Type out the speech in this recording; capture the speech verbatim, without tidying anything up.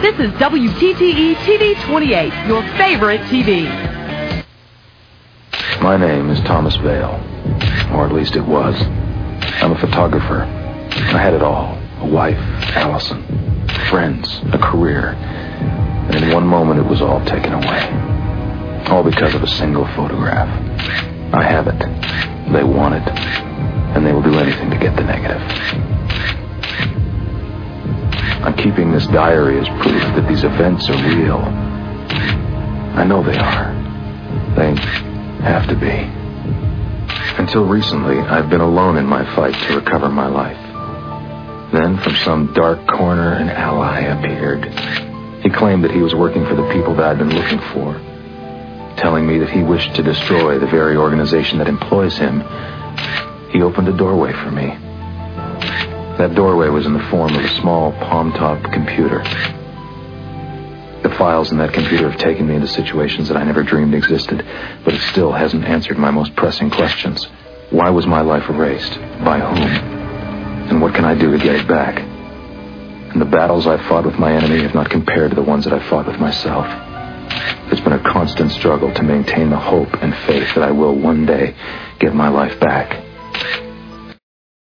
This is W T T E T V twenty-eight, your favorite T V. My name is Thomas Vale, or at least it was. I'm a photographer. I had it all. A wife, Allison, friends, a career. And in one moment it was all taken away. All because of a single photograph. I have it. They want it. And they will do anything to get the negative. I'm keeping this diary as proof that these events are real. I know they are. They have to be. Until recently, I've been alone in my fight to recover my life. Then, from some dark corner, an ally appeared. He claimed that he was working for the people that I'd been looking for, telling me that he wished to destroy the very organization that employs him. He opened a doorway for me. That doorway was in the form of a small palm-top computer. The files in that computer have taken me into situations that I never dreamed existed, but it still hasn't answered my most pressing questions. Why was my life erased? By whom? And what can I do to get it back? And the battles I've fought with my enemy have not compared to the ones that I've fought with myself. It's been a constant struggle to maintain the hope and faith that I will one day get my life back.